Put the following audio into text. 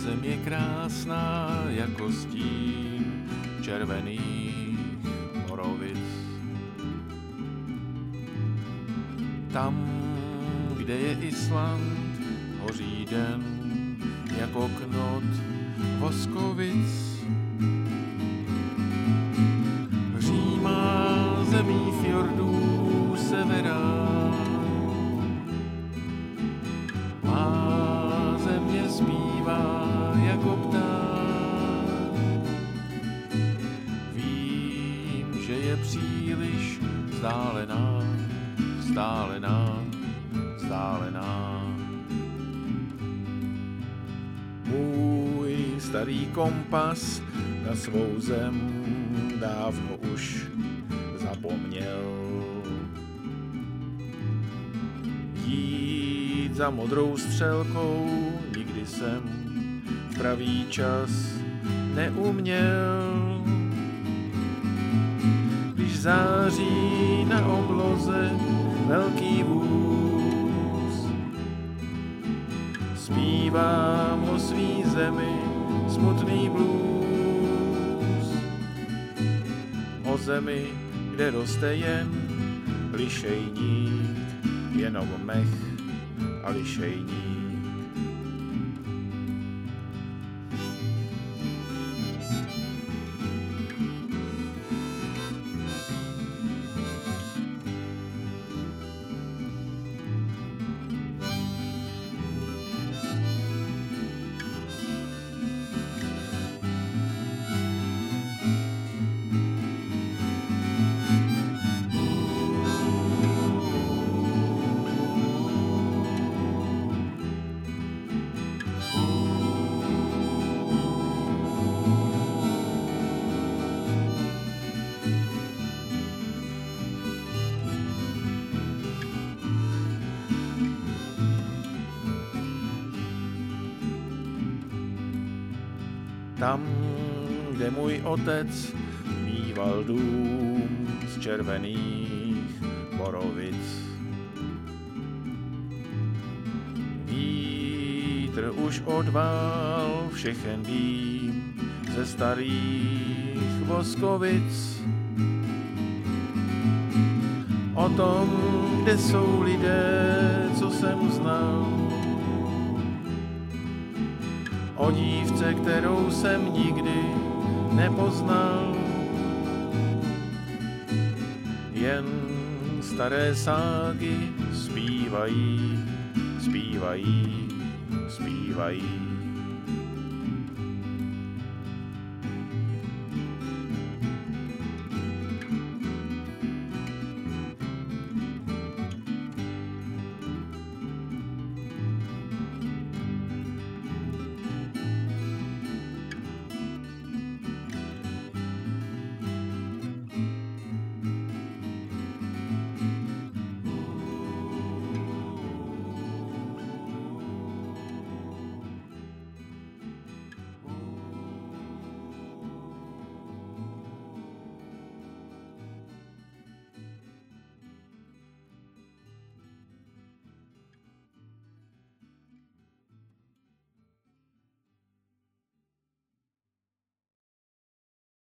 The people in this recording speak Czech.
zem je krásná jako stín červených borovic. Tam, kde je Island, hoří den jako knot voskovic. Hřímá zemí fjordů severa. Má země zpívá jako pták. Vím, že je příliš vzdálená, vzdálená, vzdálená. Můj starý kompas na svou zem dávno už zapomněl. Jít za modrou střelkou nikdy jsem pravý čas neuměl. Když září na obloze velký vůz, zpívám o svý zemi smutný blues. O zemi, kde roste jen lišejník, jenom mech a lišejník. Tam, kde můj otec mýval dům z červených borovic. Vítr už odvál všechen dým ze starých voskovic. O tom, kde jsou lidé, co jsem znal. O dívce, kterou jsem nikdy nepoznal. Jen staré ságy zpívají, zpívají, zpívají.